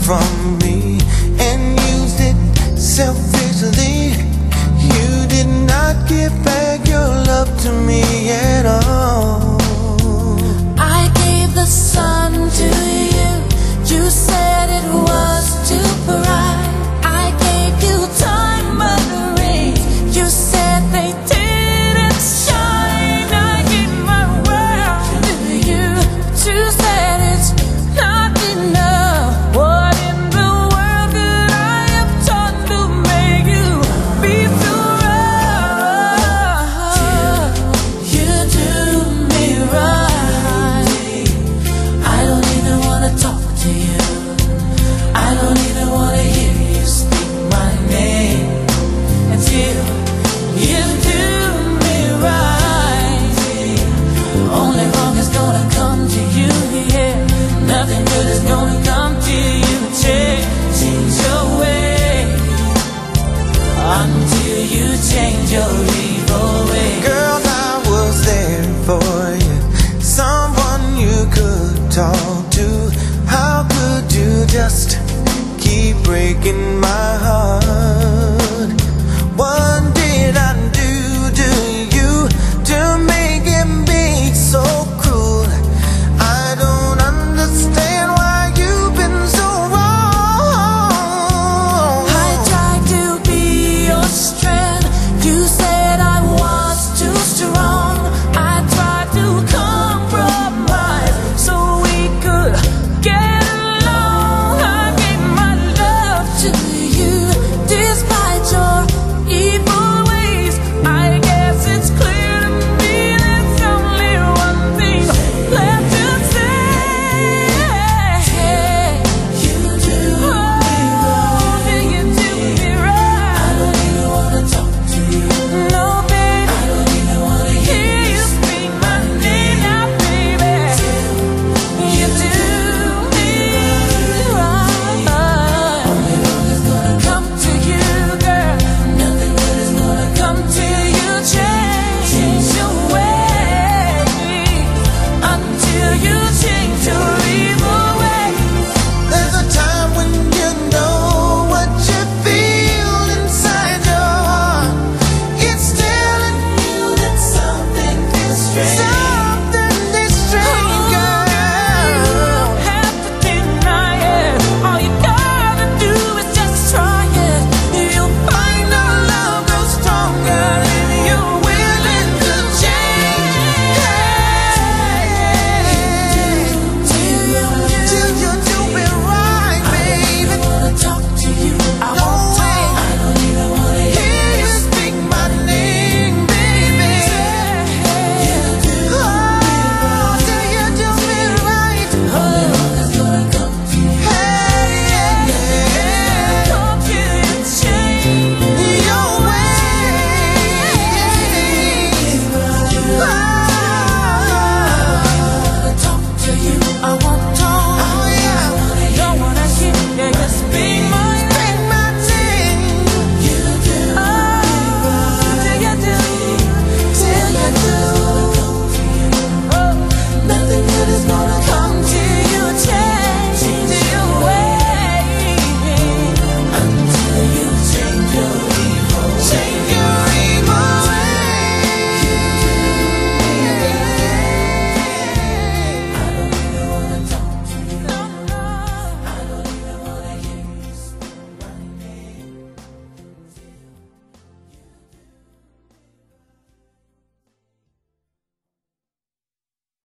from me and used it selfishly. You did not give back your love to me at all. I gave the sun to you. You said it was too bright. I gave you time but the rays. You said they didn't shine. I gave my world to you, but you said it's not enough. What in the world could I have done to make you be so rough? You do me right. I don't even wanna talk to you. I don't even wanna hear you speak my name until you do me right. Only wrong is gonna come to you, yeah. Nothing good is gonna come to you. Change your way until you change your evil way. Girl, I was there for you, someone you could talk to. How could you just keep breaking my